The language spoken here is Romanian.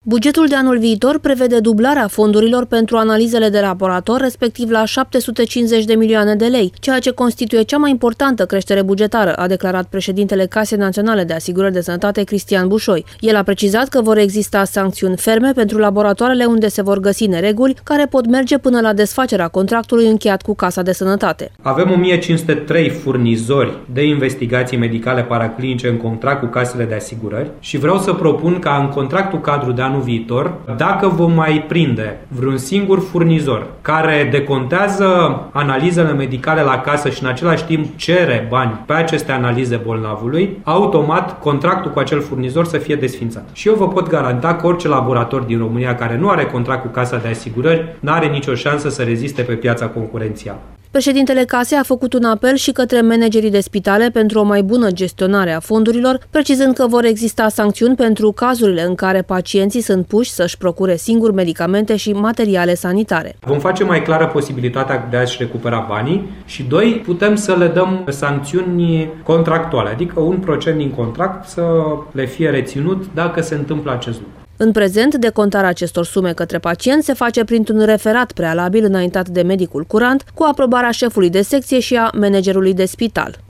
Bugetul de anul viitor prevede dublarea fondurilor pentru analizele de laborator, respectiv la 750 de milioane de lei, ceea ce constituie cea mai importantă creștere bugetară, a declarat președintele Casei Naționale de Asigurări de Sănătate, Cristian Bușoi. El a precizat că vor exista sancțiuni ferme pentru laboratoarele unde se vor găsi nereguli, care pot merge până la desfacerea contractului încheiat cu Casa de Sănătate. Avem 1503 furnizori de investigații medicale paraclinice în contract cu casele de asigurări și vreau să propun ca în contractul cadru de anul viitor, dacă vom mai prinde vreun singur furnizor care decontează analizele medicale la casă și în același timp cere bani pe aceste analize bolnavului, automat contractul cu acel furnizor să fie desfințat. Și eu vă pot garanta că orice laborator din România care nu are contract cu Casa de Asigurări n-are nicio șansă să reziste pe piața concurențială. Președintele Casei a făcut un apel și către managerii de spitale pentru o mai bună gestionare a fondurilor, precizând că vor exista sancțiuni pentru cazurile în care pacienții sunt puși să-și procure singuri medicamente și materiale sanitare. Vom face mai clară posibilitatea de a-și recupera banii și, doi, putem să le dăm sancțiuni contractuale, adică 1% din contract să le fie reținut dacă se întâmplă acest lucru. În prezent, decontarea acestor sume către pacient se face printr-un referat prealabil înaintat de medicul curant, cu aprobarea șefului de secție și a managerului de spital.